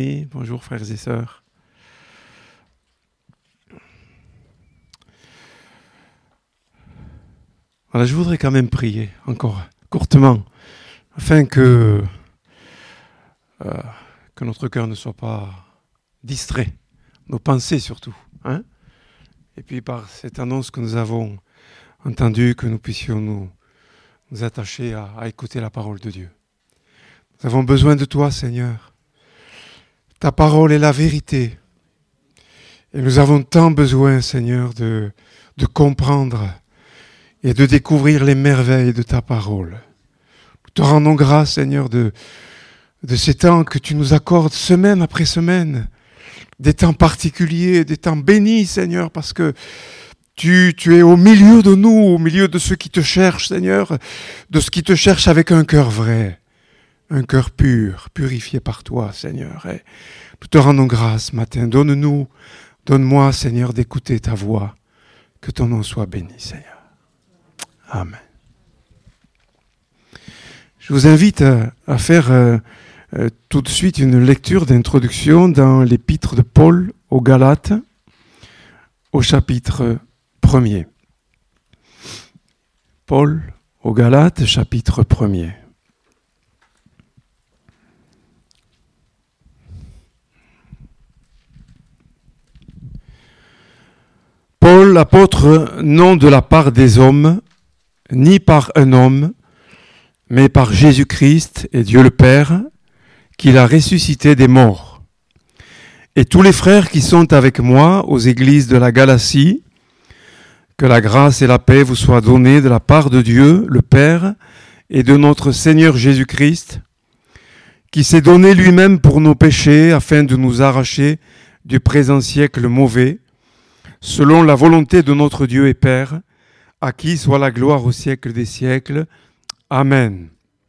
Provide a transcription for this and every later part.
amis, bonjour frères et sœurs. Voilà, je voudrais quand même prier encore courtement, afin que notre cœur ne soit pas distrait, nos pensées surtout. Et puis par cette annonce que nous avons entendue, que nous puissions nous attacher à écouter la parole de Dieu. Nous avons besoin de toi, Seigneur. Ta parole est la vérité. Et nous avons tant besoin, Seigneur, de comprendre et de découvrir les merveilles de ta parole. Nous te rendons grâce, Seigneur, de ces temps que tu nous accordes semaine après semaine, des temps particuliers, des temps bénis, Seigneur, parce que tu es au milieu de nous, au milieu de ceux qui te cherchent, Seigneur, de ceux qui te cherchent avec un cœur vrai, un cœur pur, purifié par toi, Seigneur. Et nous te rendons grâce ce matin. Donne-moi, Seigneur, d'écouter ta voix. Que ton nom soit béni, Seigneur. Amen. Je vous invite à faire tout de suite une lecture d'introduction dans l'épître de Paul aux Galates, au chapitre 1er. Paul aux Galates, chapitre 1er. Paul, apôtre, non de la part des hommes, ni par un homme, mais par Jésus-Christ et Dieu le Père, qui l'a ressuscité des morts. Et tous les frères qui sont avec moi aux églises de la Galatie, que la grâce et la paix vous soient données de la part de Dieu, le Père, et de notre Seigneur Jésus-Christ, qui s'est donné lui-même pour nos péchés afin de nous arracher du présent siècle mauvais, selon la volonté de notre Dieu et Père, à qui soit la gloire au siècle des siècles. Amen.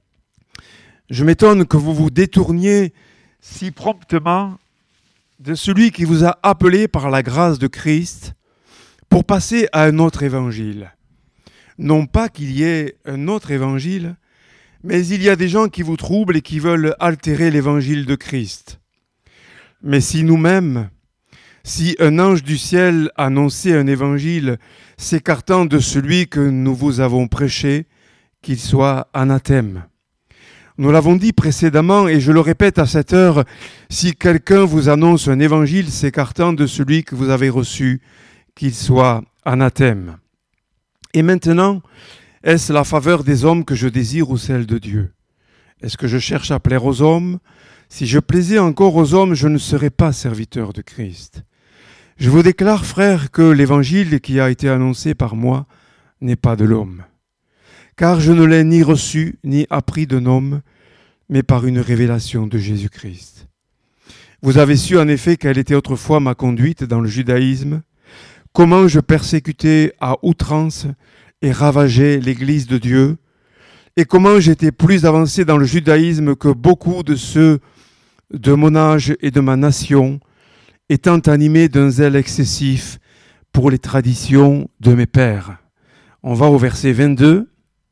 Je m'étonne que vous vous détourniez si promptement de celui qui vous a appelé par la grâce de Christ pour passer à un autre évangile. Non pas qu'il y ait un autre évangile, mais il y a des gens qui vous troublent et qui veulent altérer l'évangile de Christ. Mais si nous-mêmes, si un ange du ciel annonçait un évangile s'écartant de celui que nous vous avons prêché, qu'il soit anathème. Nous l'avons dit précédemment et je le répète à cette heure, si quelqu'un vous annonce un évangile s'écartant de celui que vous avez reçu, qu'il soit anathème. Et maintenant, est-ce la faveur des hommes que je désire ou celle de Dieu ? Est-ce que je cherche à plaire aux hommes ? Si je plaisais encore aux hommes, je ne serais pas serviteur de Christ. Je vous déclare, frères, que l'évangile qui a été annoncé par moi n'est pas de l'homme. Car je ne l'ai ni reçu, ni appris d'un homme, mais par une révélation de Jésus-Christ. Vous avez su en effet quelle était autrefois ma conduite dans le judaïsme, comment je persécutais à outrance et ravageais l'Église de Dieu, et comment j'étais plus avancé dans le judaïsme que beaucoup de ceux de mon âge et de ma nation, étant animé d'un zèle excessif pour les traditions de mes pères. On va au verset 22.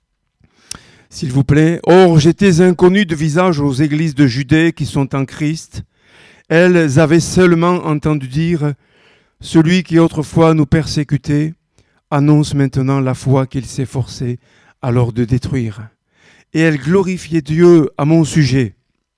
S'il vous plaît. « Or, j'étais inconnu de visage aux églises de Judée qui sont en Christ. Elles avaient seulement entendu dire « Celui qui autrefois nous persécutait annonce maintenant la foi qu'il s'efforçait alors de détruire. Et elles glorifiaient Dieu à mon sujet. »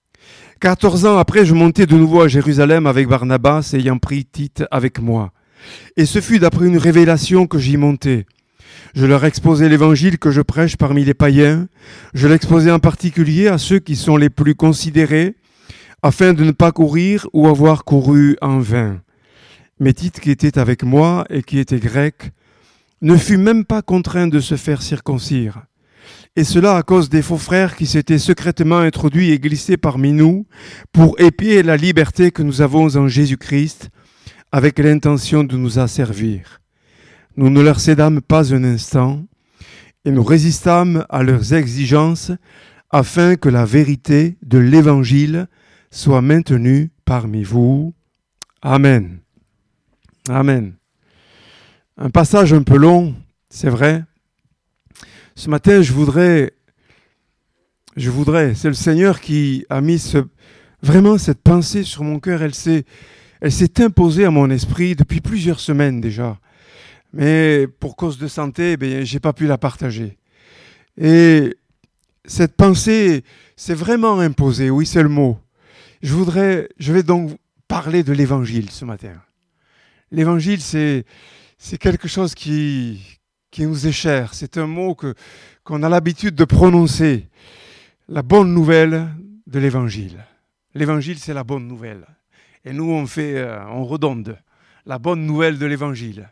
14 ans après, je montai de nouveau à Jérusalem avec Barnabas, ayant pris Tite avec moi. Et ce fut d'après une révélation que j'y montai. Je leur exposai l'évangile que je prêche parmi les païens. Je l'exposai en particulier à ceux qui sont les plus considérés, afin de ne pas courir ou avoir couru en vain. Mais Tite, qui était avec moi et qui était grec, ne fut même pas contraint de se faire circoncire. Et cela à cause des faux frères qui s'étaient secrètement introduits et glissés parmi nous pour épier la liberté que nous avons en Jésus-Christ avec l'intention de nous asservir. Nous ne leur cédâmes pas un instant et nous résistâmes à leurs exigences afin que la vérité de l'Évangile soit maintenue parmi vous. Amen. Amen. Un passage un peu long, c'est vrai. Ce matin, je voudrais, c'est le Seigneur qui a mis Vraiment, cette pensée sur mon cœur, elle s'est imposée à mon esprit depuis plusieurs semaines déjà. Mais pour cause de santé, je n'ai pas pu la partager. Et cette pensée s'est vraiment imposée, oui, c'est le mot. Je vais donc parler de l'évangile ce matin. L'évangile, c'est quelque chose qui nous est cher. C'est un mot qu'on a l'habitude de prononcer. La bonne nouvelle de l'évangile. L'évangile, c'est la bonne nouvelle. Et nous, on redonde la bonne nouvelle de l'évangile.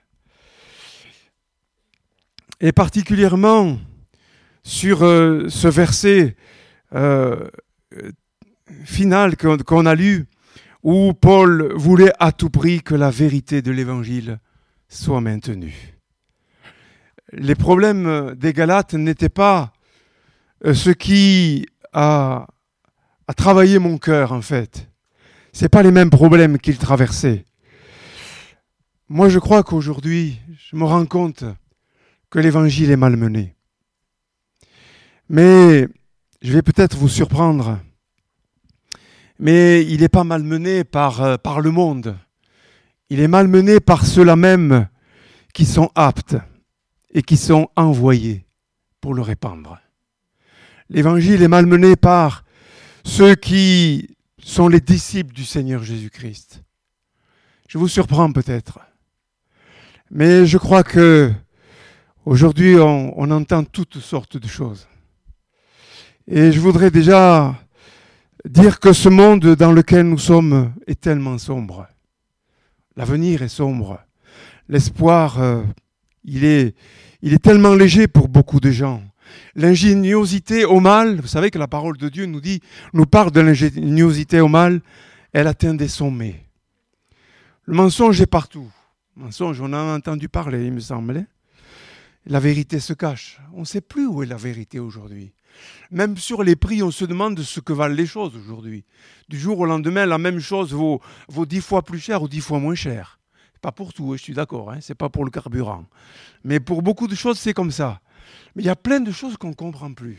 Et particulièrement sur ce verset final qu'on a lu, où Paul voulait à tout prix que la vérité de l'évangile soit maintenue. Les problèmes des Galates n'étaient pas ce qui a travaillé mon cœur, en fait. Ce n'est pas les mêmes problèmes qu'ils traversaient. Moi, je crois qu'aujourd'hui, je me rends compte que l'évangile est malmené. Mais je vais peut-être vous surprendre. Mais il n'est pas malmené par le monde. Il est malmené par ceux-là même qui sont aptes et qui sont envoyés pour le répandre. L'évangile est malmené par ceux qui sont les disciples du Seigneur Jésus-Christ. Je vous surprends peut-être. Mais je crois que aujourd'hui, on entend toutes sortes de choses. Et je voudrais déjà dire que ce monde dans lequel nous sommes est tellement sombre. L'avenir est sombre. L'espoir, il est tellement léger pour beaucoup de gens. L'ingéniosité au mal, vous savez que la parole de Dieu nous parle de l'ingéniosité au mal, elle atteint des sommets. Le mensonge est partout. Le mensonge, on en a entendu parler, il me semble. La vérité se cache. On ne sait plus où est la vérité aujourd'hui. Même sur les prix, on se demande ce que valent les choses aujourd'hui. Du jour au lendemain, la même chose vaut 10 fois plus cher ou 10 fois moins cher. Pas pour tout, je suis d'accord, c'est pas pour le carburant. Mais pour beaucoup de choses, c'est comme ça. Mais il y a plein de choses qu'on ne comprend plus.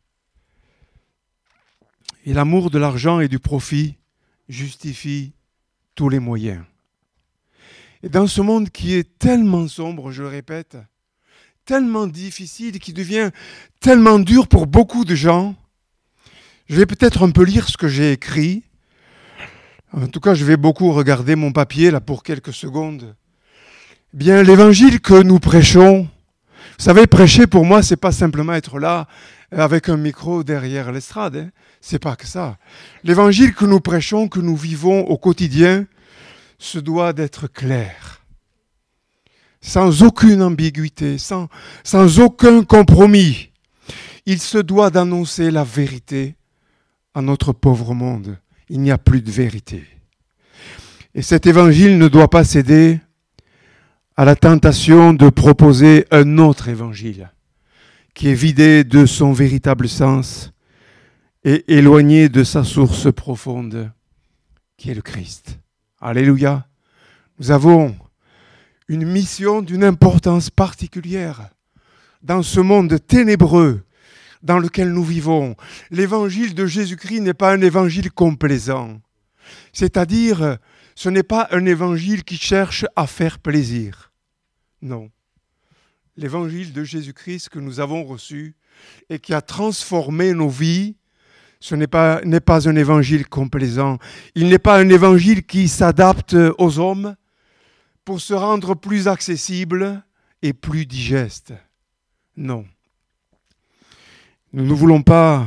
Et l'amour de l'argent et du profit justifie tous les moyens. Et dans ce monde qui est tellement sombre, je le répète, tellement difficile, qui devient tellement dur pour beaucoup de gens, je vais peut-être un peu lire ce que j'ai écrit. En tout cas, je vais beaucoup regarder mon papier là pour quelques secondes. Bien, l'évangile que nous prêchons, vous savez, prêcher pour moi, c'est pas simplement être là avec un micro derrière l'estrade. C'est pas que ça. L'évangile que nous prêchons, que nous vivons au quotidien, se doit d'être clair, sans aucune ambiguïté, sans aucun compromis. Il se doit d'annoncer la vérité à notre pauvre monde. Il n'y a plus de vérité. Et cet évangile ne doit pas céder à la tentation de proposer un autre évangile qui est vidé de son véritable sens et éloigné de sa source profonde, qui est le Christ. Alléluia. Nous avons une mission d'une importance particulière dans ce monde ténébreux dans lequel nous vivons. L'évangile de Jésus-Christ n'est pas un évangile complaisant. C'est-à-dire, ce n'est pas un évangile qui cherche à faire plaisir. Non. L'évangile de Jésus-Christ que nous avons reçu et qui a transformé nos vies, ce n'est pas un évangile complaisant. Il n'est pas un évangile qui s'adapte aux hommes pour se rendre plus accessible et plus digeste. Non. Nous ne voulons pas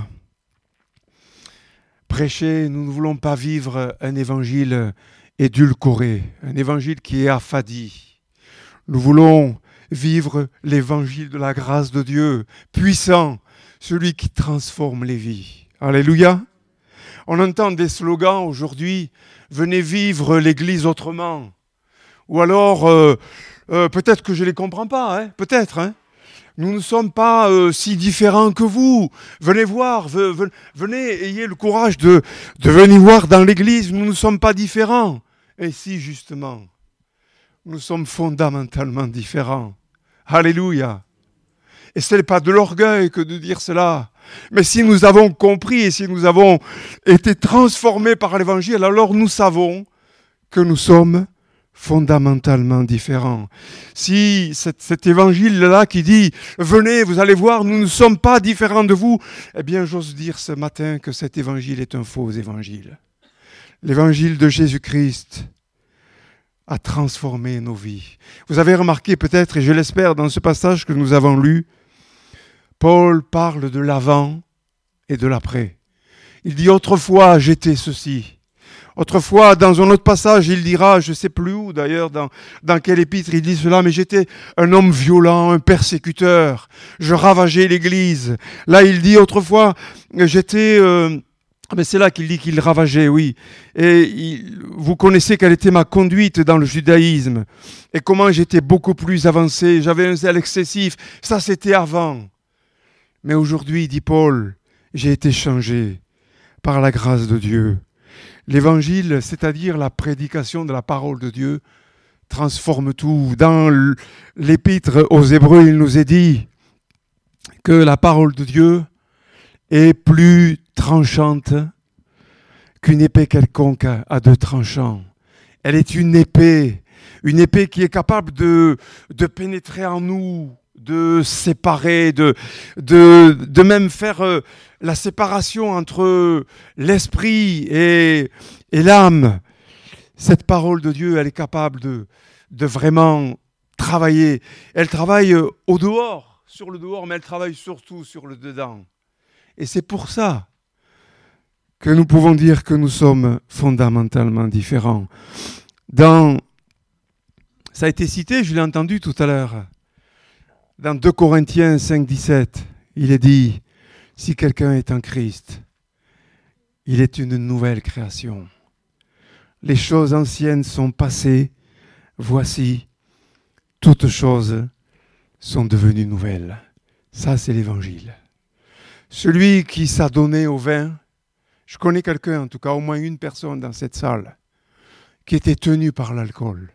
prêcher, nous ne voulons pas vivre un évangile édulcoré, un évangile qui est affadi. Nous voulons vivre l'évangile de la grâce de Dieu, puissant, celui qui transforme les vies. Alléluia. On entend des slogans aujourd'hui, venez vivre l'Église autrement. Ou alors, peut-être que je ne les comprends pas, peut-être. Nous ne sommes pas si différents que vous. Venez voir, venez, ayez le courage de venir voir dans l'Église, nous ne sommes pas différents. Et si, justement, nous sommes fondamentalement différents. Alléluia. Et ce n'est pas de l'orgueil que de dire cela. Mais si nous avons compris et si nous avons été transformés par l'Évangile, alors nous savons que nous sommes fondamentalement différents. Si cet évangile-là qui dit « Venez, vous allez voir, nous ne sommes pas différents de vous », eh bien j'ose dire ce matin que cet évangile est un faux évangile. L'évangile de Jésus-Christ a transformé nos vies. Vous avez remarqué peut-être, et je l'espère, dans ce passage que nous avons lu, Paul parle de l'avant et de l'après. Il dit « Autrefois, j'étais ceci ». Autrefois, dans un autre passage, il dira, je ne sais plus où d'ailleurs, dans quel épître il dit cela, mais j'étais un homme violent, un persécuteur, je ravageais l'Église. Là, il dit autrefois, j'étais... mais c'est là qu'il dit qu'il ravageait, oui. Et vous connaissez quelle était ma conduite dans le judaïsme et comment j'étais beaucoup plus avancé, j'avais un zèle excessif. Ça, c'était avant. Mais aujourd'hui, dit Paul, j'ai été changé par la grâce de Dieu. L'évangile, c'est-à-dire la prédication de la parole de Dieu, transforme tout. Dans l'épître aux Hébreux, il nous est dit que la parole de Dieu est plus tranchante qu'une épée quelconque à deux tranchants. Elle est une épée qui est capable de pénétrer en nous, de séparer, de même faire la séparation entre l'esprit et l'âme. Cette parole de Dieu, elle est capable de vraiment travailler. Elle travaille au dehors, sur le dehors, mais elle travaille surtout sur le dedans. Et c'est pour ça que nous pouvons dire que nous sommes fondamentalement différents. Ça a été cité, je l'ai entendu tout à l'heure, dans 2 Corinthiens 5, 17, il est dit « Si quelqu'un est en Christ, il est une nouvelle création. Les choses anciennes sont passées, voici, toutes choses sont devenues nouvelles. » Ça, c'est l'Évangile. Celui qui s'est donné au vin, je connais quelqu'un, en tout cas au moins une personne dans cette salle, qui était tenu par l'alcool.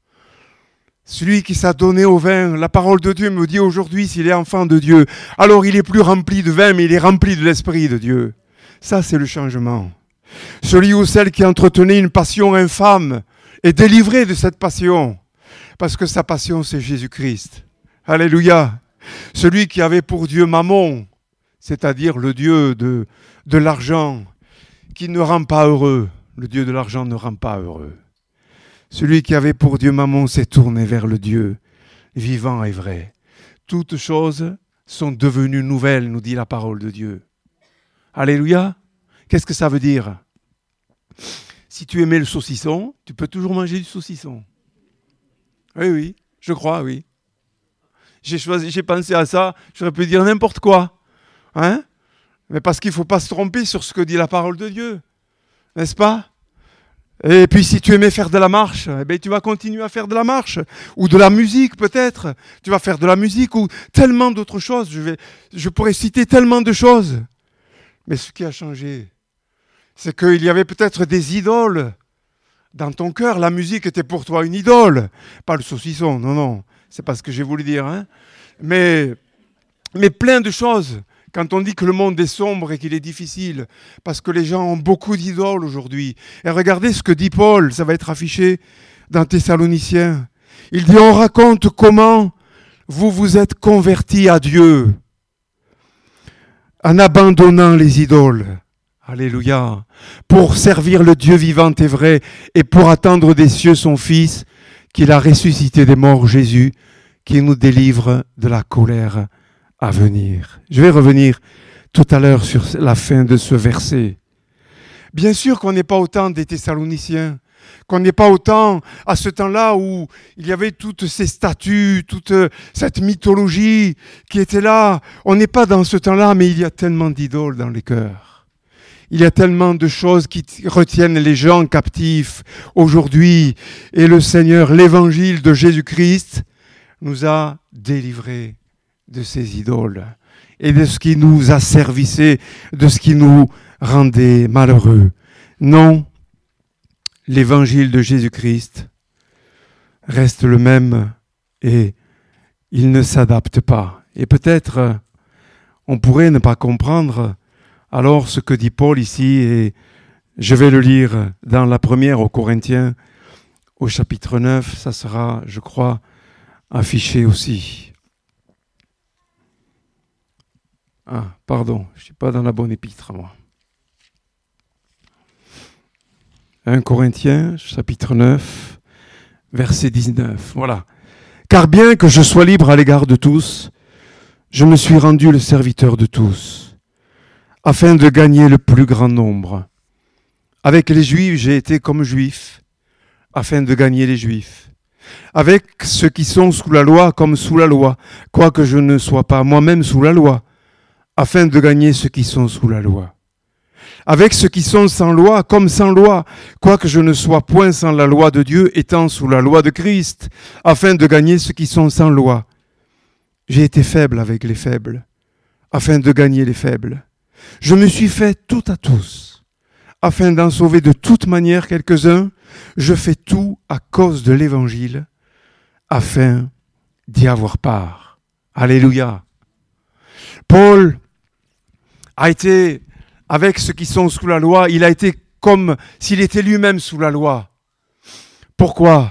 Celui qui s'est donné au vin, la parole de Dieu me dit aujourd'hui s'il est enfant de Dieu, alors il est plus rempli de vin, mais il est rempli de l'Esprit de Dieu. Ça, c'est le changement. Celui ou celle qui entretenait une passion infâme est délivré de cette passion, parce que sa passion, c'est Jésus-Christ. Alléluia. Celui qui avait pour Dieu Mammon, c'est-à-dire le Dieu de l'argent, qui ne rend pas heureux. Le Dieu de l'argent ne rend pas heureux. Celui qui avait pour Dieu Mammon s'est tourné vers le Dieu vivant et vrai. Toutes choses sont devenues nouvelles, nous dit la parole de Dieu. Alléluia. Qu'est-ce que ça veut dire ? Si tu aimais le saucisson, tu peux toujours manger du saucisson. Oui, je crois, oui. J'ai pensé à ça, j'aurais pu dire n'importe quoi. Hein ? Mais parce qu'il ne faut pas se tromper sur ce que dit la parole de Dieu. N'est-ce pas ? Et puis si tu aimais faire de la marche, eh bien, tu vas continuer à faire de la marche. Ou de la musique peut-être. Tu vas faire de la musique ou tellement d'autres choses. Je pourrais citer tellement de choses. Mais ce qui a changé, c'est qu'il y avait peut-être des idoles dans ton cœur. La musique était pour toi une idole. Pas le saucisson, non. C'est pas ce que j'ai voulu dire. Hein. Mais plein de choses. Quand on dit que le monde est sombre et qu'il est difficile, parce que les gens ont beaucoup d'idoles aujourd'hui. Et regardez ce que dit Paul, ça va être affiché dans Thessaloniciens. Il dit, on raconte comment vous vous êtes convertis à Dieu en abandonnant les idoles. Alléluia. Pour servir le Dieu vivant et vrai et pour attendre des cieux son Fils, qu'il a ressuscité des morts, Jésus, qui nous délivre de la colère à venir. Je vais revenir tout à l'heure sur la fin de ce verset. Bien sûr qu'on n'est pas au temps des Thessaloniciens, qu'on n'est pas au temps à ce temps-là où il y avait toutes ces statues, toute cette mythologie qui était là. On n'est pas dans ce temps-là, mais il y a tellement d'idoles dans les cœurs. Il y a tellement de choses qui retiennent les gens captifs aujourd'hui. Et le Seigneur, l'évangile de Jésus-Christ, nous a délivrés de ces idoles et de ce qui nous asservissait, de ce qui nous rendait malheureux. Non, l'évangile de Jésus-Christ reste le même et il ne s'adapte pas. Et peut-être on pourrait ne pas comprendre alors ce que dit Paul ici, et je vais le lire dans la première aux Corinthiens, au chapitre 9, ça sera, je crois, affiché aussi. Ah, pardon, je ne suis pas dans la bonne épître, moi. 1 Corinthiens, chapitre 9, verset 19, voilà. « Car bien que je sois libre à l'égard de tous, je me suis rendu le serviteur de tous, afin de gagner le plus grand nombre. Avec les Juifs, j'ai été comme Juif, afin de gagner les Juifs. Avec ceux qui sont sous la loi, comme sous la loi, quoique je ne sois pas moi-même sous la loi, afin de gagner ceux qui sont sous la loi. Avec ceux qui sont sans loi, comme sans loi, quoique je ne sois point sans la loi de Dieu, étant sous la loi de Christ, afin de gagner ceux qui sont sans loi. J'ai été faible avec les faibles, afin de gagner les faibles. Je me suis fait tout à tous, afin d'en sauver de toute manière quelques-uns. Je fais tout à cause de l'Évangile, afin d'y avoir part. Alléluia. Paul a été avec ceux qui sont sous la loi, il a été comme s'il était lui-même sous la loi. Pourquoi ?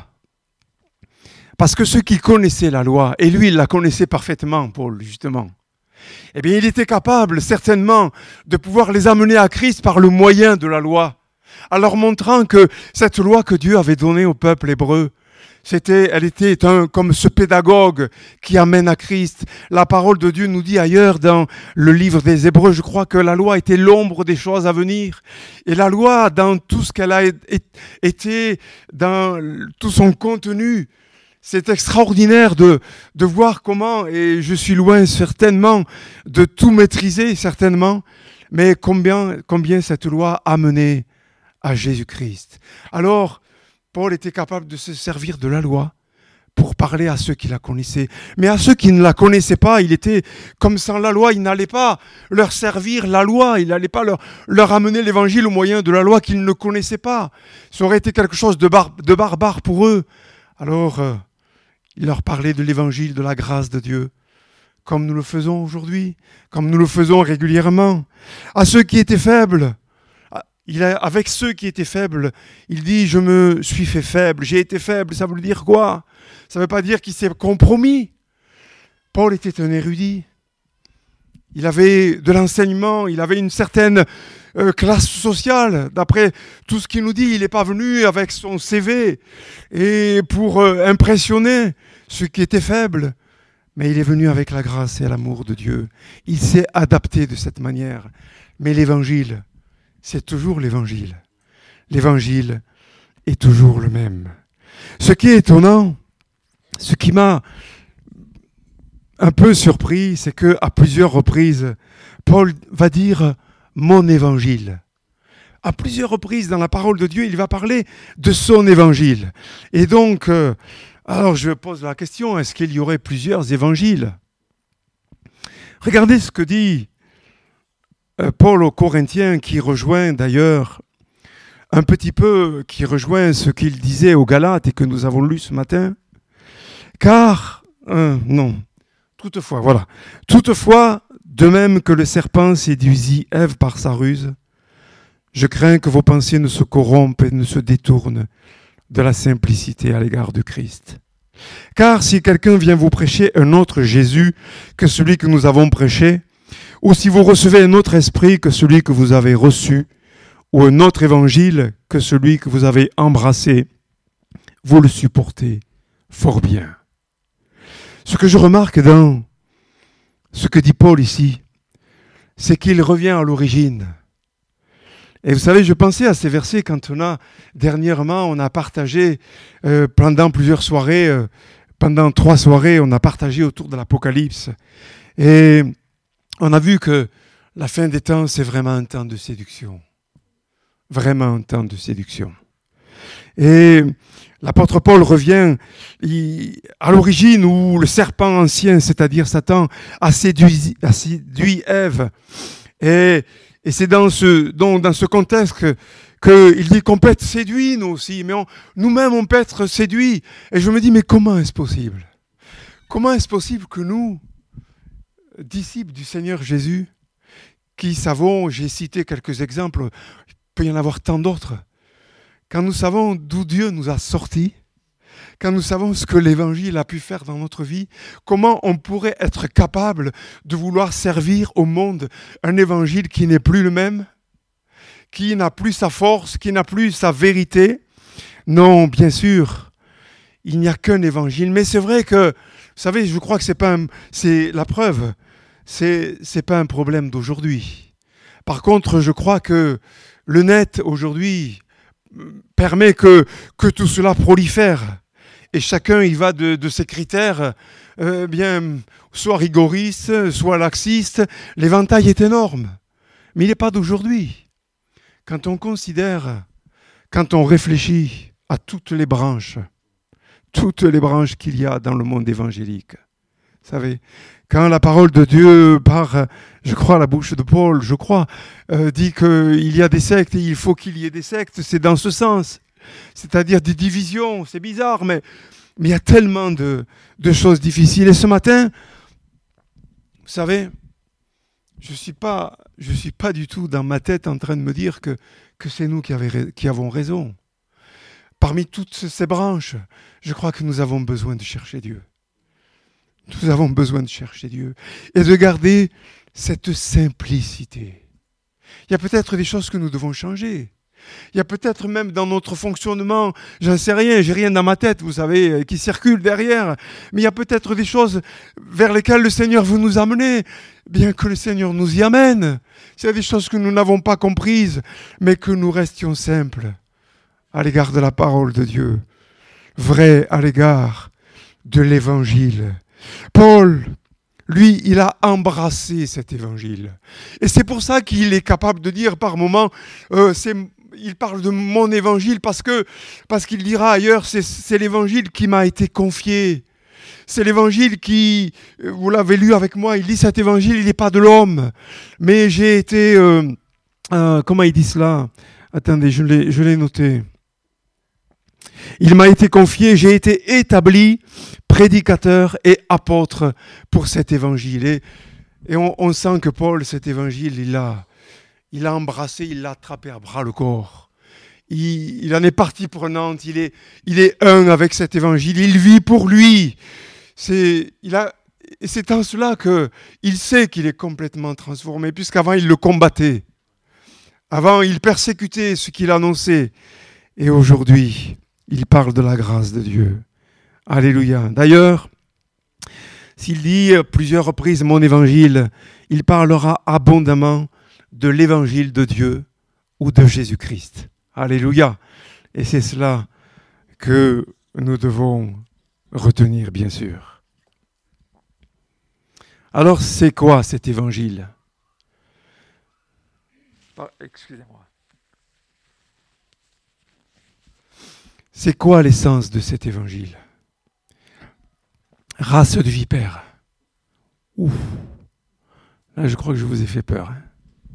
Parce que ceux qui connaissaient la loi, et lui il la connaissait parfaitement, Paul, justement, eh bien il était capable certainement de pouvoir les amener à Christ par le moyen de la loi, en leur montrant que cette loi que Dieu avait donnée au peuple hébreu, elle était comme ce pédagogue qui amène à Christ. La parole de Dieu nous dit ailleurs dans le livre des Hébreux, je crois que la loi était l'ombre des choses à venir. Et la loi, dans tout ce qu'elle a été, dans tout son contenu, c'est extraordinaire de voir comment, et je suis loin certainement de tout maîtriser, certainement, mais combien cette loi a mené à Jésus-Christ. Alors, Paul était capable de se servir de la loi pour parler à ceux qui la connaissaient. Mais à ceux qui ne la connaissaient pas, il était comme sans la loi, il n'allait pas leur servir la loi, il n'allait pas leur amener l'évangile au moyen de la loi qu'ils ne connaissaient pas. Ça aurait été quelque chose de barbare pour eux. Alors, il leur parlait de l'évangile, de la grâce de Dieu, comme nous le faisons aujourd'hui, comme nous le faisons régulièrement. À ceux qui étaient faibles, avec ceux qui étaient faibles, il dit « Je me suis fait faible, j'ai été faible ». Ça veut dire quoi ? Ça ne veut pas dire qu'il s'est compromis. Paul était un érudit. Il avait de l'enseignement, il avait une certaine classe sociale. D'après tout ce qu'il nous dit, il n'est pas venu avec son CV et pour impressionner ceux qui étaient faibles. Mais il est venu avec la grâce et l'amour de Dieu. Il s'est adapté de cette manière. Mais l'évangile, c'est toujours l'évangile. L'évangile est toujours le même. Ce qui est étonnant, ce qui m'a un peu surpris, c'est qu'à plusieurs reprises, Paul va dire « mon évangile ». À plusieurs reprises dans la parole de Dieu, il va parler de son évangile. Et donc, alors je pose la question, est-ce qu'il y aurait plusieurs évangiles ? Regardez ce que dit Paul aux Corinthiens, qui rejoint d'ailleurs un petit peu, qui rejoint ce qu'il disait aux Galates et que nous avons lu ce matin. Car, toutefois, de même que le serpent séduisit Ève par sa ruse, je crains que vos pensées ne se corrompent et ne se détournent de la simplicité à l'égard de Christ. Car si quelqu'un vient vous prêcher un autre Jésus que celui que nous avons prêché, ou si vous recevez un autre esprit que celui que vous avez reçu, ou un autre évangile que celui que vous avez embrassé, vous le supportez fort bien. Ce que je remarque dans ce que dit Paul ici, c'est qu'il revient à l'origine. Et vous savez, je pensais à ces versets quand dernièrement, on a partagé pendant plusieurs soirées, pendant 3 soirées, on a partagé autour de l'Apocalypse. Et on a vu que la fin des temps, c'est vraiment un temps de séduction. Vraiment un temps de séduction. Et l'apôtre Paul revient à l'origine où le serpent ancien, c'est-à-dire Satan, a séduit Ève. Et c'est dans ce contexte qu'il dit qu'on peut être séduit, nous aussi. Mais nous-mêmes, on peut être séduits. Et je me dis, mais comment est-ce possible ? Comment est-ce possible que nous, disciples du Seigneur Jésus qui savons, j'ai cité quelques exemples, il peut y en avoir tant d'autres, quand nous savons d'où Dieu nous a sortis, quand nous savons ce que l'Évangile a pu faire dans notre vie, comment on pourrait être capable de vouloir servir au monde un Évangile qui n'est plus le même, qui n'a plus sa force, qui n'a plus sa vérité? Non, bien sûr, il n'y a qu'un Évangile. Mais c'est vrai que, vous savez, je crois que c'est la preuve, c'est pas un problème d'aujourd'hui. Par contre, je crois que le net aujourd'hui permet que tout cela prolifère. Et chacun y va de ses critères, soit rigoristes, soit laxistes. L'éventail est énorme. Mais il n'est pas d'aujourd'hui. Quand on considère, quand on réfléchit à toutes les branches qu'il y a dans le monde évangélique, vous savez, quand la parole de Dieu, par, je crois, la bouche de Paul, dit qu'il y a des sectes et il faut qu'il y ait des sectes, c'est dans ce sens. C'est-à-dire des divisions, c'est bizarre, mais il y a tellement de choses difficiles. Et ce matin, vous savez, je suis pas du tout dans ma tête en train de me dire que c'est nous qui avons raison. Parmi toutes ces branches, je crois que nous avons besoin de chercher Dieu. Nous avons besoin de chercher Dieu et de garder cette simplicité. Il y a peut-être des choses que nous devons changer. Il y a peut-être même dans notre fonctionnement, j'en sais rien, j'ai rien dans ma tête, vous savez, qui circule derrière, mais il y a peut-être des choses vers lesquelles le Seigneur veut nous amener, bien que le Seigneur nous y amène. S'il y a des choses que nous n'avons pas comprises, mais que nous restions simples à l'égard de la parole de Dieu, vrais à l'égard de l'Évangile. Paul, lui, il a embrassé cet évangile. Et c'est pour ça qu'il est capable de dire par moments, il parle de mon évangile parce qu'il dira ailleurs, c'est l'évangile qui m'a été confié. C'est l'évangile qui, vous l'avez lu avec moi, il dit cet évangile, il n'est pas de l'homme. Mais j'ai été, comment il dit cela? Attendez, je l'ai noté. Il m'a été confié, j'ai été établi prédicateur et apôtre pour cet évangile. Et on sent que Paul, cet évangile, il l'a embrassé, il l'a attrapé à bras le corps. Il en est partie prenante, il est un avec cet évangile, il vit pour lui. C'est en cela qu'il sait qu'il est complètement transformé, puisqu'avant il le combattait. Avant il persécutait ce qu'il annonçait. Et aujourd'hui, il parle de la grâce de Dieu. Alléluia. D'ailleurs, s'il dit plusieurs reprises mon évangile, il parlera abondamment de l'évangile de Dieu ou de Jésus-Christ. Alléluia. Et c'est cela que nous devons retenir, bien sûr. Alors, c'est quoi cet évangile? Excusez-moi. C'est quoi l'essence de cet évangile? Race de vipères. Ouf. Là, je crois que je vous ai fait peur. Hein.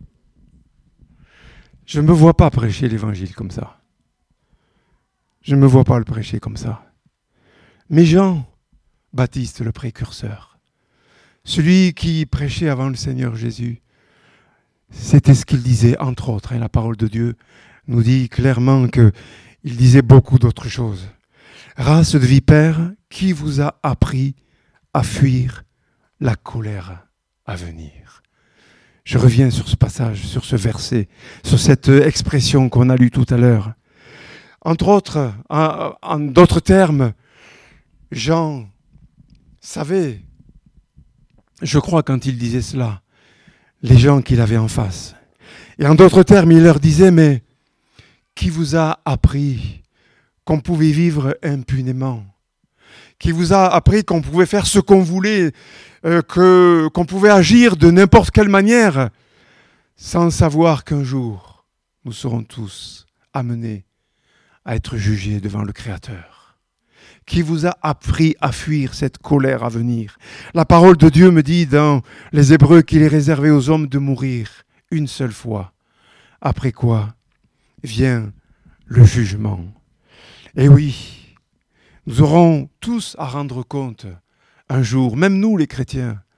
Je ne me vois pas prêcher l'évangile comme ça. Je ne me vois pas le prêcher comme ça. Mais Jean-Baptiste, le précurseur, celui qui prêchait avant le Seigneur Jésus, c'était ce qu'il disait, entre autres. Et la parole de Dieu nous dit clairement qu'il disait beaucoup d'autres choses. Race de vipères, qui vous a appris à fuir la colère à venir? Je reviens sur ce passage, sur ce verset, sur cette expression qu'on a lue tout à l'heure. Entre autres, en d'autres termes, Jean savait, je crois quand il disait cela, les gens qu'il avait en face. Et en d'autres termes, il leur disait, mais qui vous a appris qu'on pouvait vivre impunément? Qui vous a appris qu'on pouvait faire ce qu'on voulait, qu'on pouvait agir de n'importe quelle manière, sans savoir qu'un jour, nous serons tous amenés à être jugés devant le Créateur? Qui vous a appris à fuir cette colère à venir? La parole de Dieu me dit dans les Hébreux qu'il est réservé aux hommes de mourir une seule fois, après quoi vient le jugement. Et oui, nous aurons tous à rendre compte un jour, même nous les chrétiens,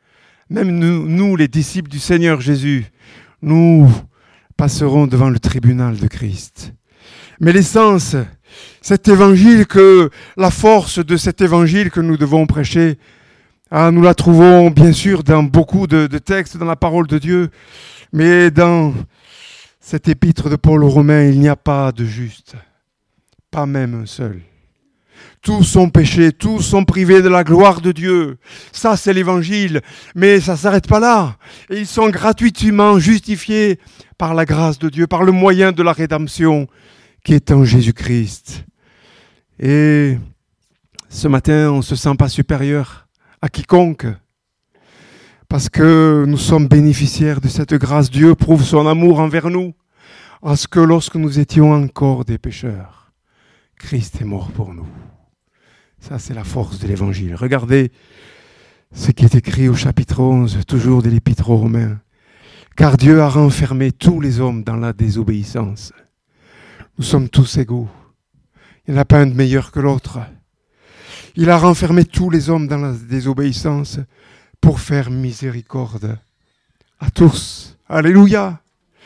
Même nous, les disciples du Seigneur Jésus, nous passerons devant le tribunal de Christ. Mais l'essence, cet évangile, la force de cet évangile que nous devons prêcher, nous la trouvons bien sûr dans beaucoup de textes dans la parole de Dieu, mais dans cette épître de Paul aux Romains, il n'y a pas de juste, pas même un seul. Tous sont péchés, tous sont privés de la gloire de Dieu. Ça, c'est l'évangile, mais ça ne s'arrête pas là. Et ils sont gratuitement justifiés par la grâce de Dieu, par le moyen de la rédemption qui est en Jésus-Christ. Et ce matin, on ne se sent pas supérieur à quiconque, parce que nous sommes bénéficiaires de cette grâce. Dieu prouve son amour envers nous, en ce que lorsque nous étions encore des pécheurs, Christ est mort pour nous. Ça, c'est la force de l'Évangile. Regardez ce qui est écrit au chapitre 11, toujours de l'Épître aux Romains. Car Dieu a renfermé tous les hommes dans la désobéissance. Nous sommes tous égaux. Il n'y en a pas un de meilleur que l'autre. Il a renfermé tous les hommes dans la désobéissance pour faire miséricorde à tous. Alléluia.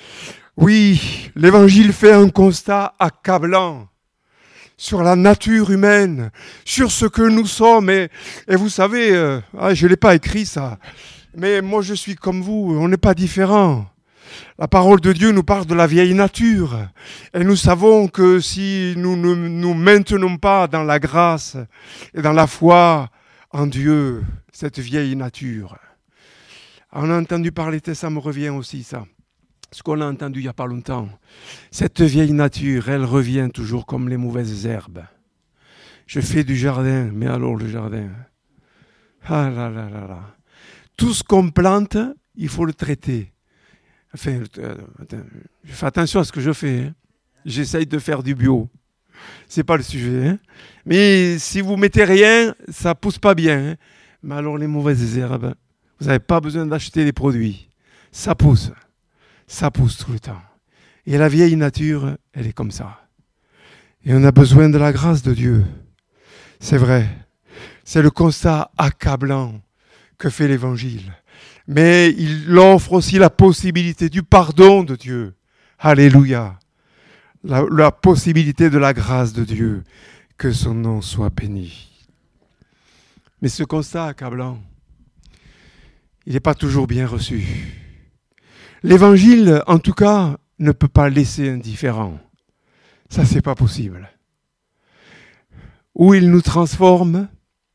Oui, l'Évangile fait un constat accablant sur la nature humaine, sur ce que nous sommes. Et vous savez, je ne l'ai pas écrit ça, mais moi je suis comme vous, on n'est pas différents. La parole de Dieu nous parle de la vieille nature. Et nous savons que si nous ne nous maintenons pas dans la grâce et dans la foi en Dieu, cette vieille nature. On a entendu parler, ça me revient aussi ça. Ce qu'on a entendu il n'y a pas longtemps. Cette vieille nature, elle revient toujours comme les mauvaises herbes. Je fais du jardin, mais alors le jardin. Ah là là là là. Tout ce qu'on plante, il faut le traiter. Enfin, je fais attention à ce que je fais. Hein. J'essaye de faire du bio. C'est pas le sujet. Hein. Mais si vous mettez rien, ça pousse pas bien. Hein. Mais alors les mauvaises herbes, vous n'avez pas besoin d'acheter des produits. Ça pousse. Ça pousse tout le temps. Et la vieille nature, elle est comme ça. Et on a besoin de la grâce de Dieu. C'est vrai. C'est le constat accablant que fait l'Évangile. Mais il offre aussi la possibilité du pardon de Dieu. Alléluia. La possibilité de la grâce de Dieu. Que son nom soit béni. Mais ce constat accablant, il n'est pas toujours bien reçu. L'Évangile, en tout cas, ne peut pas laisser indifférent. Ça, c'est pas possible. Ou il nous transforme,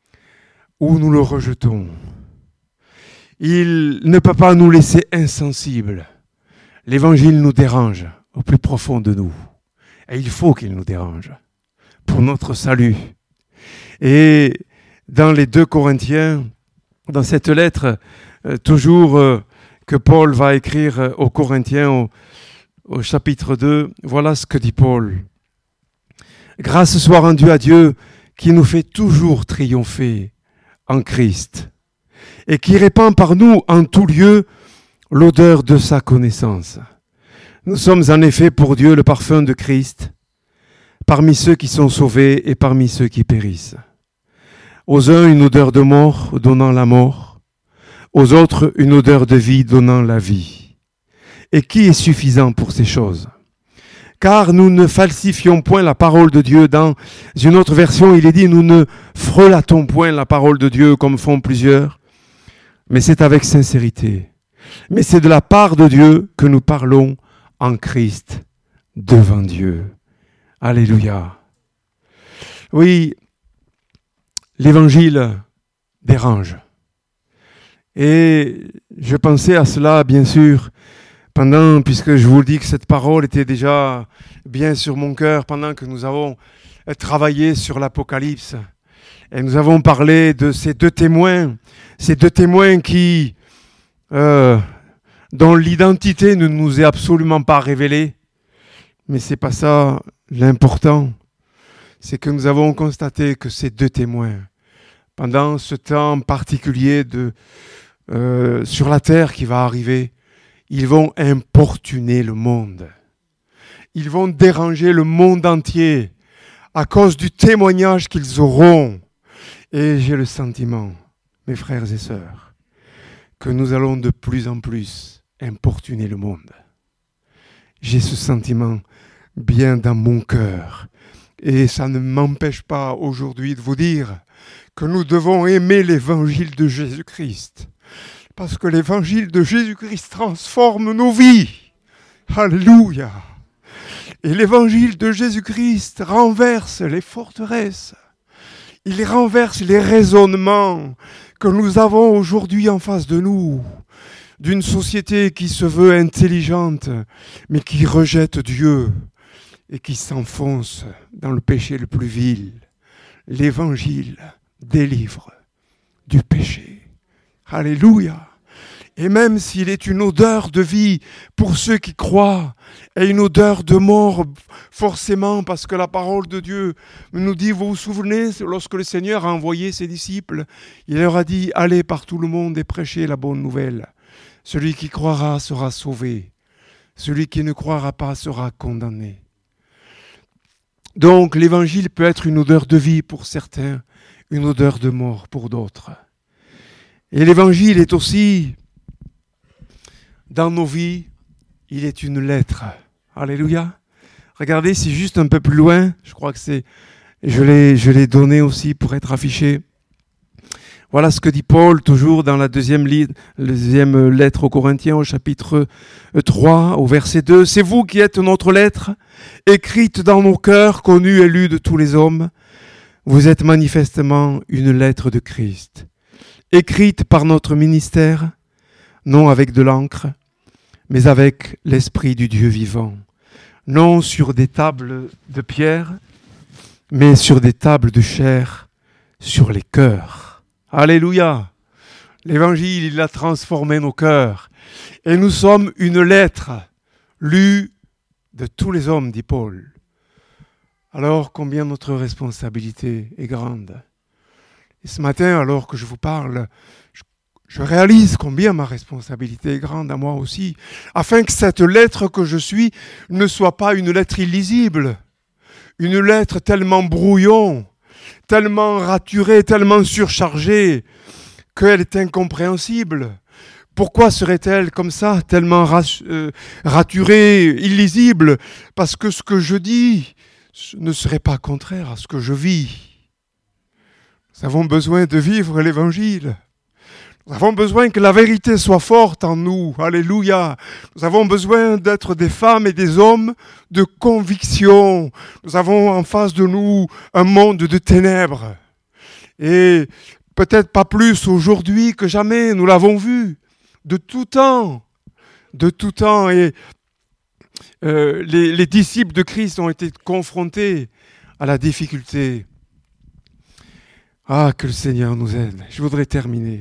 ou nous le rejetons. Il ne peut pas nous laisser insensibles. L'Évangile nous dérange au plus profond de nous. Et il faut qu'il nous dérange pour notre salut. Et dans les 2 Corinthiens, dans cette lettre, toujours que Paul va écrire aux Corinthiens au chapitre 2, voilà ce que dit Paul. Grâce soit rendue à Dieu qui nous fait toujours triompher en Christ et qui répand par nous en tout lieu l'odeur de sa connaissance. Nous sommes en effet pour Dieu le parfum de Christ parmi ceux qui sont sauvés et parmi ceux qui périssent. Aux uns une odeur de mort donnant la mort, aux autres une odeur de vie donnant la vie. Et qui est suffisant pour ces choses ? Car nous ne falsifions point la parole de Dieu. Dans une autre version, il est dit, nous ne frelatons point la parole de Dieu comme font plusieurs, mais c'est avec sincérité. Mais c'est de la part de Dieu que nous parlons en Christ devant Dieu. Alléluia. Oui, l'Évangile dérange. Et je pensais à cela, bien sûr, puisque je vous le dis que cette parole était déjà bien sur mon cœur pendant que nous avons travaillé sur l'Apocalypse. Et nous avons parlé de ces deux témoins qui, dont l'identité ne nous est absolument pas révélée. Mais c'est pas ça l'important. C'est que nous avons constaté que ces 2 témoins, pendant ce temps particulier sur la terre qui va arriver, ils vont importuner le monde. Ils vont déranger le monde entier à cause du témoignage qu'ils auront. Et j'ai le sentiment, mes frères et sœurs, que nous allons de plus en plus importuner le monde. J'ai ce sentiment bien dans mon cœur. Et ça ne m'empêche pas aujourd'hui de vous dire que nous devons aimer l'évangile de Jésus-Christ. Parce que l'évangile de Jésus-Christ transforme nos vies. Alléluia. Et l'évangile de Jésus-Christ renverse les forteresses. Il renverse les raisonnements que nous avons aujourd'hui en face de nous, d'une société qui se veut intelligente, mais qui rejette Dieu et qui s'enfonce dans le péché le plus vil. L'évangile délivre du péché. Alléluia. Et même s'il est une odeur de vie pour ceux qui croient, et une odeur de mort forcément, parce que la parole de Dieu nous dit, vous vous souvenez, lorsque le Seigneur a envoyé ses disciples, il leur a dit, allez par tout le monde et prêchez la bonne nouvelle. Celui qui croira sera sauvé. Celui qui ne croira pas sera condamné. Donc l'évangile peut être une odeur de vie pour certains, une odeur de mort pour d'autres. Et l'évangile est aussi, dans nos vies, il est une lettre. Alléluia. Regardez, c'est juste un peu plus loin. Je crois que je l'ai donné aussi pour être affiché. Voilà ce que dit Paul, toujours dans la deuxième lettre aux Corinthiens, au chapitre 3, au verset 2. C'est vous qui êtes notre lettre, écrite dans nos cœurs, connue et lue de tous les hommes. Vous êtes manifestement une lettre de Christ, écrite par notre ministère, non avec de l'encre, mais avec l'Esprit du Dieu vivant, non sur des tables de pierre, mais sur des tables de chair, sur les cœurs. Alléluia! L'Évangile, il a transformé nos cœurs. Et nous sommes une lettre lue de tous les hommes, dit Paul. Alors, combien notre responsabilité est grande. Et ce matin, alors que je vous parle, je réalise combien ma responsabilité est grande à moi aussi, afin que cette lettre que je suis ne soit pas une lettre illisible, une lettre tellement brouillon, tellement raturée, tellement surchargée, qu'elle est incompréhensible. Pourquoi serait-elle comme ça, tellement raturée, illisible? Parce que ce que je dis ne serait pas contraire à ce que je vis. Nous avons besoin de vivre l'Évangile. Nous avons besoin que la vérité soit forte en nous. Alléluia. Nous avons besoin d'être des femmes et des hommes de conviction. Nous avons en face de nous un monde de ténèbres. Et peut-être pas plus aujourd'hui que jamais, nous l'avons vu. De tout temps. De tout temps. Et les disciples de Christ ont été confrontés à la difficulté. Ah, que le Seigneur nous aide. Je voudrais terminer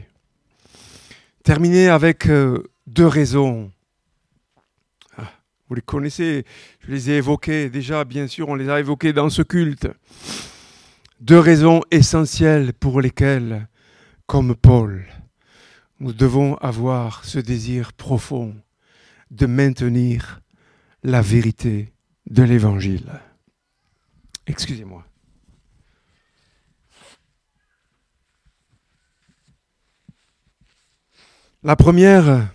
avec deux raisons. Vous les connaissez, je les ai évoquées déjà, bien sûr, on les a évoquées dans ce culte. Deux raisons essentielles pour lesquelles, comme Paul, nous devons avoir ce désir profond de maintenir la vérité de l'Évangile. Excusez-moi. La première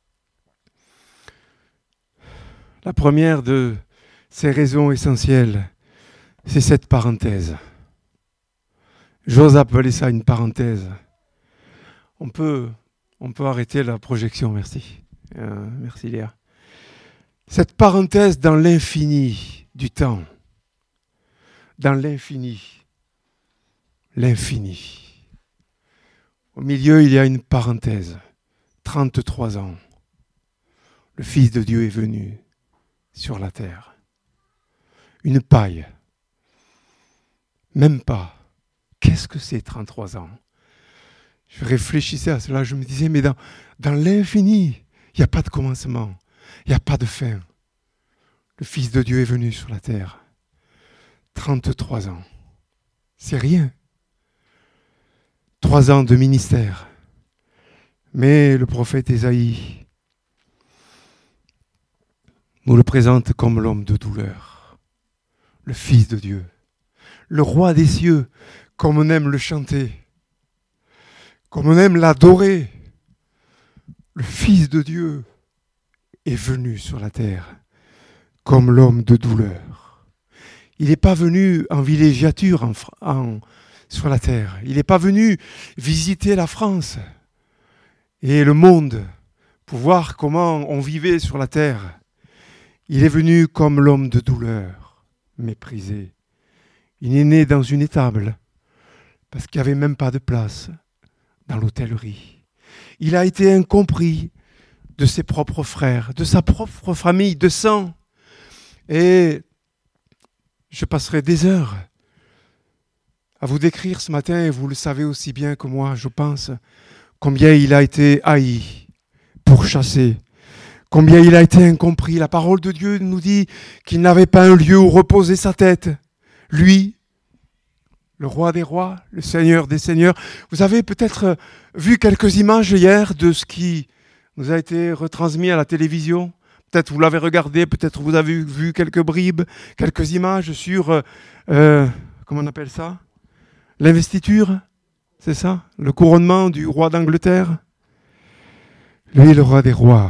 de ces raisons essentielles, c'est cette parenthèse. J'ose appeler ça une parenthèse. On peut arrêter la projection, merci. Merci Léa. Cette parenthèse dans l'infini du temps. Dans l'infini. L'infini. Au milieu, il y a une parenthèse. 33 ans. Le Fils de Dieu est venu sur la terre. Une paille. Même pas. Qu'est-ce que c'est 33 ans? Je réfléchissais à cela, je me disais, mais dans l'infini, il n'y a pas de commencement, il n'y a pas de fin. Le Fils de Dieu est venu sur la terre. 33 ans. C'est rien. 3 ans de ministère. Mais le prophète Ésaïe nous le présente comme l'homme de douleur, le Fils de Dieu, le roi des cieux, comme on aime le chanter, comme on aime l'adorer. le Fils de Dieu est venu sur la terre comme l'homme de douleur. Il n'est pas venu en villégiature sur la terre. Il n'est pas venu visiter la France et le monde pour voir comment on vivait sur la terre. Il est venu comme l'homme de douleur, méprisé. Il est né dans une étable parce qu'il n'y avait même pas de place dans l'hôtellerie. Il a été incompris de ses propres frères, de sa propre famille, de sang. Et je passerai des heures à vous décrire ce matin, et vous le savez aussi bien que moi, je pense, combien il a été haï, pourchassé, combien il a été incompris. La parole de Dieu nous dit qu'il n'avait pas un lieu où reposer sa tête. Lui, le roi des rois, le seigneur des seigneurs. Vous avez peut-être vu quelques images hier de ce qui nous a été retransmis à la télévision. Peut-être vous l'avez regardé, peut-être vous avez vu quelques bribes, quelques images sur, comment on appelle ça ? L'investiture, c'est ça ? Le couronnement du roi d'Angleterre. Lui, le roi des rois,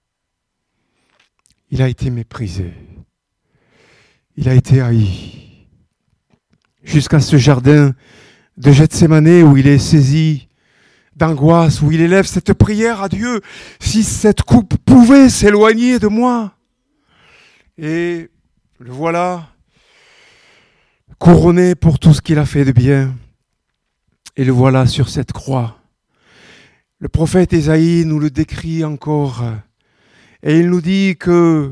il a été méprisé. Il a été haï. Jusqu'à ce jardin de Gethsémanée où il est saisi d'angoisse, où il élève cette prière à Dieu. Si cette coupe pouvait s'éloigner de moi. Et le voilà couronné pour tout ce qu'il a fait de bien. Et le voilà sur cette croix. Le prophète Ésaïe nous le décrit encore. Et il nous dit que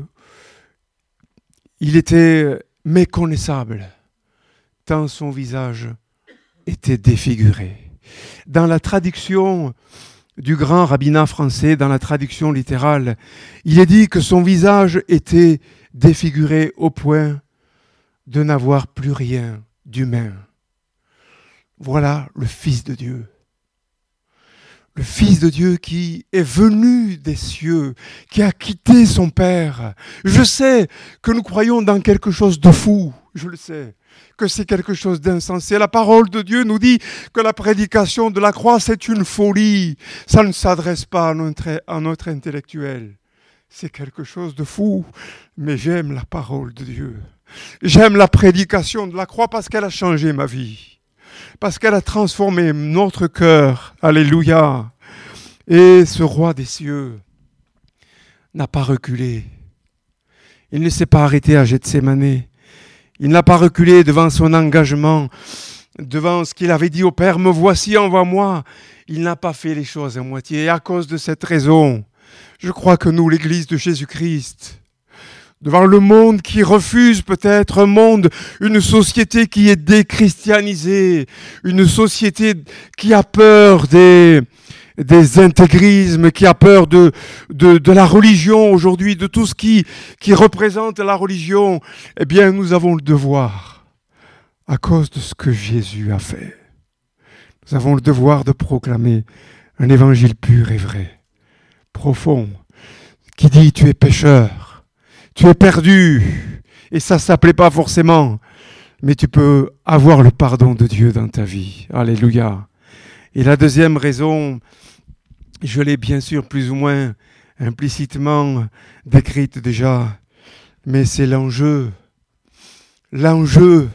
il était méconnaissable, tant son visage était défiguré. Dans la traduction du grand rabbinat français, dans la traduction littérale, il est dit que son visage était défiguré au point de n'avoir plus rien d'humain. Voilà le Fils de Dieu. Le Fils de Dieu qui est venu des cieux, qui a quitté son Père. Je sais que nous croyons dans quelque chose de fou, je le sais, que c'est quelque chose d'insensé. La parole de Dieu nous dit que la prédication de la croix, c'est une folie. Ça ne s'adresse pas à notre intellectuel. C'est quelque chose de fou, mais j'aime la parole de Dieu. J'aime la prédication de la croix parce qu'elle a changé ma vie. Parce qu'elle a transformé notre cœur. Alléluia. Et ce roi des cieux n'a pas reculé. Il ne s'est pas arrêté à Gethsémanée. Il n'a pas reculé devant son engagement, devant ce qu'il avait dit au Père, me voici, envoie-moi. Il n'a pas fait les choses à moitié. Et à cause de cette raison, je crois que nous, l'Église de Jésus-Christ, devant le monde qui refuse peut-être une société qui est déchristianisée, une société qui a peur des intégrismes, qui a peur de la religion aujourd'hui, de tout ce qui représente la religion, eh bien nous avons le devoir, à cause de ce que Jésus a fait. Nous avons le devoir de proclamer un évangile pur et vrai, profond, qui dit tu es pécheur. Tu es perdu, et ça ne s'appelait pas forcément, mais tu peux avoir le pardon de Dieu dans ta vie. Alléluia. Et la deuxième raison, je l'ai bien sûr plus ou moins implicitement décrite déjà, mais c'est l'enjeu. L'enjeu,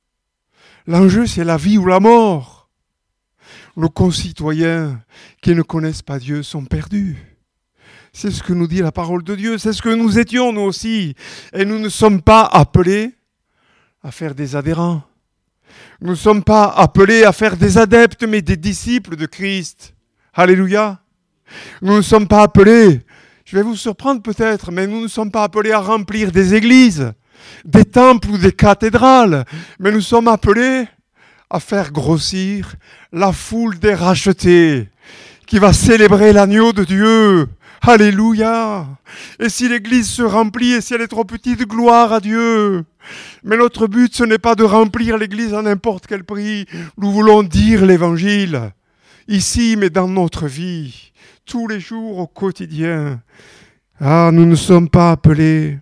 c'est la vie ou la mort. Nos concitoyens qui ne connaissent pas Dieu sont perdus. C'est ce que nous dit la parole de Dieu, c'est ce que nous étions nous aussi. Et nous ne sommes pas appelés à faire des adhérents. Nous ne sommes pas appelés à faire des adeptes, mais des disciples de Christ. Alléluia. Nous ne sommes pas appelés, je vais vous surprendre peut-être, mais nous ne sommes pas appelés à remplir des églises, des temples ou des cathédrales, mais nous sommes appelés à faire grossir la foule des rachetés qui va célébrer l'agneau de Dieu. Alléluia. Et si l'église se remplit et si elle est trop petite, gloire à Dieu. Mais notre but, ce n'est pas de remplir l'église à n'importe quel prix. Nous voulons dire l'évangile, ici, mais dans notre vie, tous les jours, au quotidien. Ah, nous ne sommes pas appelés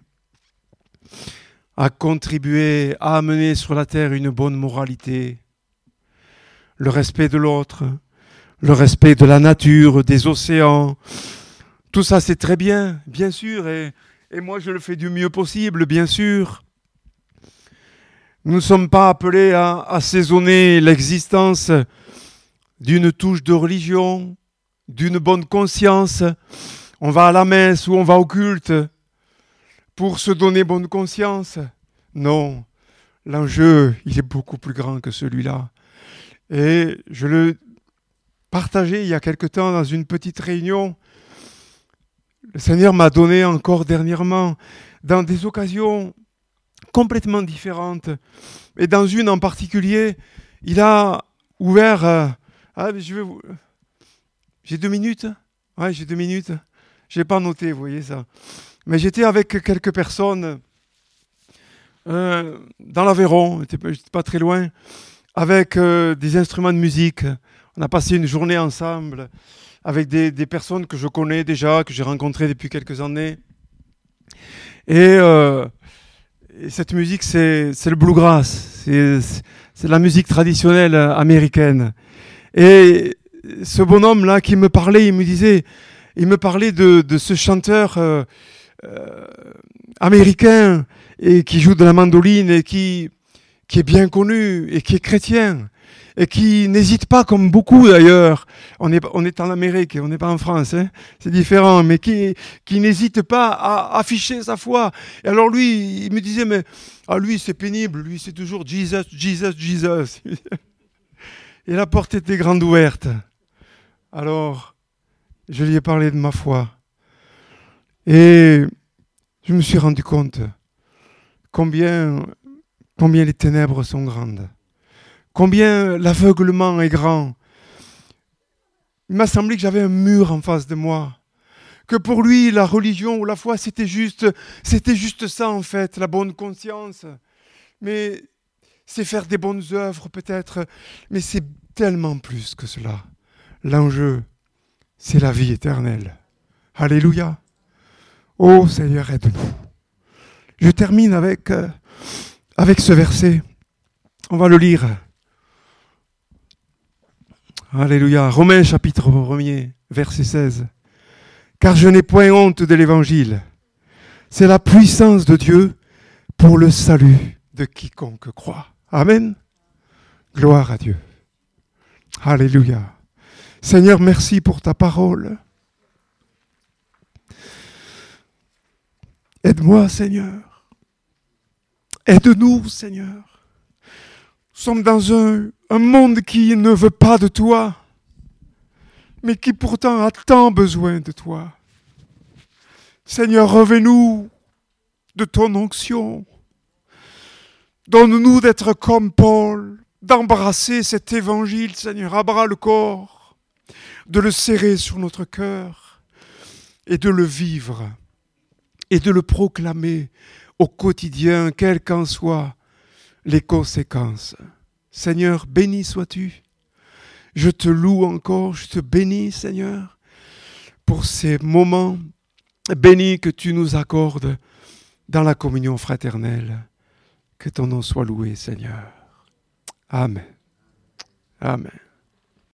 à contribuer, à amener sur la terre une bonne moralité, le respect de l'autre, le respect de la nature, des océans, Tout ça, c'est très bien sûr, et moi, je le fais du mieux possible, bien sûr. Nous ne sommes pas appelés à assaisonner l'existence d'une touche de religion, d'une bonne conscience. On va à la messe ou on va au culte pour se donner bonne conscience. Non, l'enjeu, il est beaucoup plus grand que celui-là. Et je le partageais il y a quelque temps dans une petite réunion. Le Seigneur m'a donné encore dernièrement, dans des occasions complètement différentes, et dans une en particulier, il a ouvert... J'ai 2 minutes. Ouais, j'ai 2 minutes. Je n'ai pas noté, vous voyez ça. Mais j'étais avec quelques personnes dans l'Aveyron, j'étais pas très loin, avec des instruments de musique. On a passé une journée ensemble avec des personnes que je connais déjà, que j'ai rencontrées depuis quelques années. Et cette musique, c'est le bluegrass, c'est la musique traditionnelle américaine. Et ce bonhomme-là qui me parlait, il me parlait de ce chanteur américain et qui joue de la mandoline et qui est bien connu et qui est chrétien et qui n'hésite pas, comme beaucoup d'ailleurs, on est en Amérique, on n'est pas en France, hein, c'est différent, mais qui n'hésite pas à afficher sa foi. Et alors lui, il me disait, mais lui c'est pénible, lui c'est toujours Jesus, Jesus, Jesus. Et la porte était grande ouverte. Alors, je lui ai parlé de ma foi. Et je me suis rendu compte combien les ténèbres sont grandes. Combien l'aveuglement est grand. Il m'a semblé que j'avais un mur en face de moi. Que pour lui, la religion ou la foi, c'était juste ça en fait, la bonne conscience. Mais c'est faire des bonnes œuvres peut-être, mais c'est tellement plus que cela. L'enjeu, c'est la vie éternelle. Alléluia. Oh Seigneur, aide-nous. Je termine avec ce verset. On va le lire. Alléluia. Romains chapitre 1er, verset 16. Car je n'ai point honte de l'évangile. C'est la puissance de Dieu pour le salut de quiconque croit. Amen. Gloire à Dieu. Alléluia. Seigneur, merci pour ta parole. Aide-moi, Seigneur. Aide-nous, Seigneur. Nous sommes dans un monde qui ne veut pas de toi, mais qui pourtant a tant besoin de toi. Seigneur, revêt-nous de ton onction. Donne-nous d'être comme Paul, d'embrasser cet évangile, Seigneur, à bras le corps, de le serrer sur notre cœur et de le vivre et de le proclamer au quotidien, quelles qu'en soient les conséquences. Seigneur, béni sois-tu. Je te loue encore, je te bénis, Seigneur, pour ces moments bénis que tu nous accordes dans la communion fraternelle. Que ton nom soit loué, Seigneur. Amen. Amen.